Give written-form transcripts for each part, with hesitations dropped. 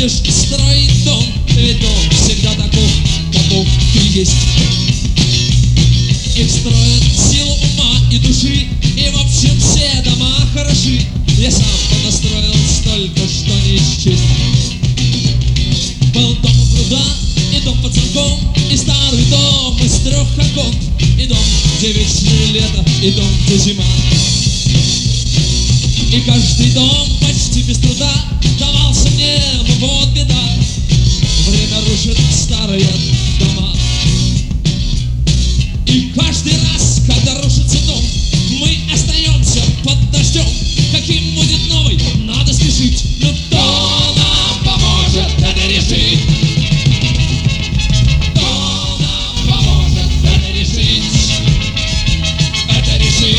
будешь строить дом, ведь дом всегда таков, каков ты есть. Их строят силу ума и души, и в общем все дома хороши. Я сам понастроил столько, что не счесть. Был дом у пруда, и дом под замком, и старый дом из 3 окон, и дом, где вечное лето, и дом, где зима. И каждый дом почти без труда давался мне, но вот беда, время рушит старые дома. И каждый раз, когда рушится дом, мы остаемся под дождем. Каким будет новый, надо спешить. Но кто нам поможет это решить? Кто нам поможет это решить? Это решить.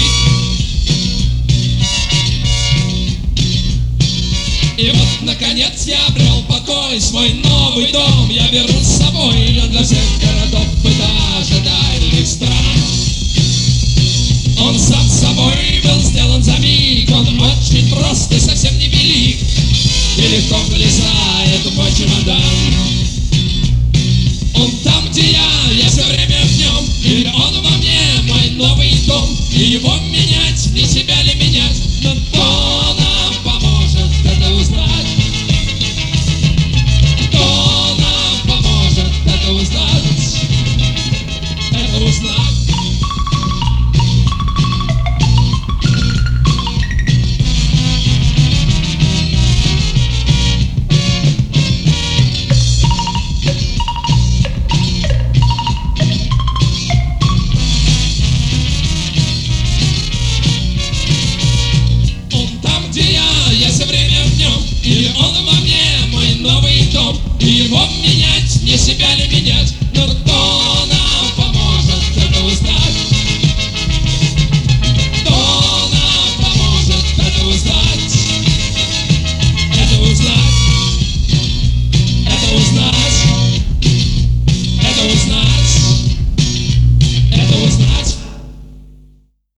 И вот, наконец, я обрел покой, свой новый дом я беру с собой. Он для всех городов и даже дальних стран. Он сам собой